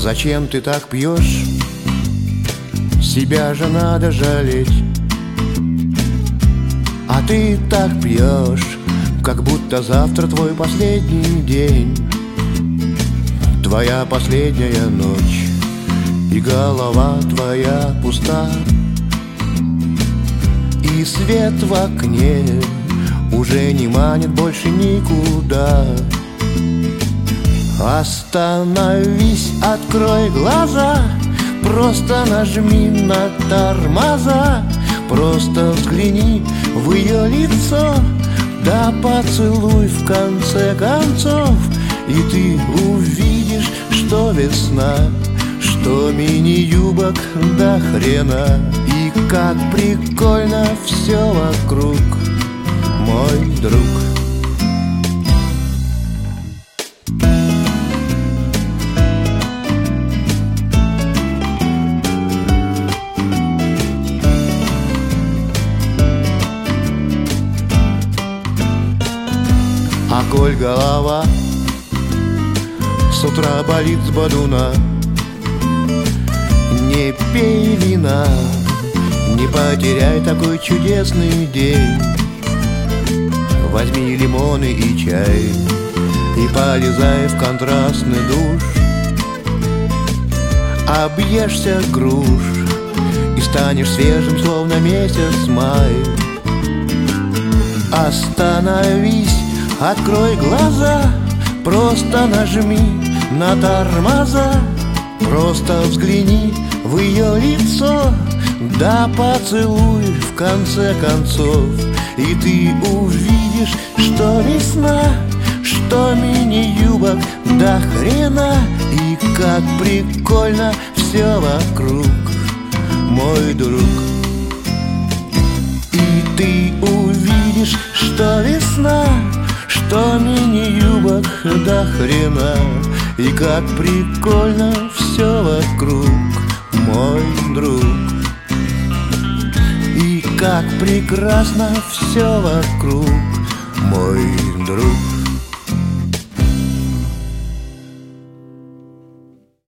Зачем ты так пьешь? Себя же надо жалеть. А ты так пьешь, как будто завтра твой последний день, твоя последняя ночь, и голова твоя пуста, и свет в окне уже не манит больше никуда. Остановись, открой глаза, просто нажми на тормоза, просто взгляни в ее лицо, да поцелуй в конце концов, и ты увидишь, что весна, что мини-юбок до хрена, и как прикольно все вокруг, мой друг. А коль голова с утра болит с бодуна, не пей вина, не потеряй такой чудесный день. Возьми лимоны и чай и полезай в контрастный душ. Объешься груш и станешь свежим, словно месяц май. Остановись, открой глаза, просто нажми на тормоза, просто взгляни в ее лицо, да поцелуй в конце концов, и ты увидишь, что весна, что мини-юбок до хрена, и как прикольно все вокруг, мой друг. И ты увидишь, что весна, что мини-юбок до хрена, и как прикольно все вокруг, мой друг. И как прекрасно все вокруг, мой друг.